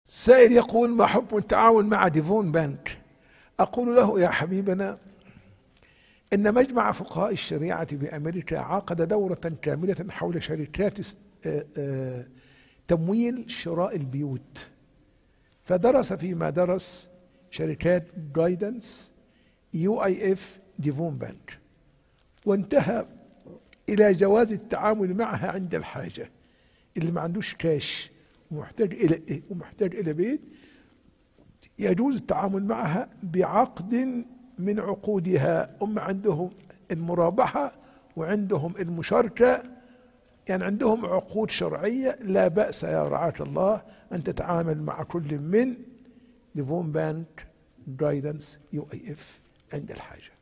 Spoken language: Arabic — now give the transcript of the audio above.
سائل يقول: ما حكم التعاون مع ديفون بانك؟ أقول له: يا حبيبنا، إن مجمع فقهاء الشريعة بأمريكا عقد دورة كاملة حول شركات تمويل شراء البيوت، فدرس فيما درس شركات جايدنس، UIF، ديفون بانك، وانتهى إلى جواز التعامل معها عند الحاجة. اللي ما عندوش كاش ومحتاج إلى بيت يجوز التعامل معها بعقد من عقودها. هم عندهم المرابحة وعندهم المشاركة، يعني عندهم عقود شرعية. لا بأس يا رعاك الله أن تتعامل مع كل من ديفون بانك، جايدنس، UIF عند الحاجة.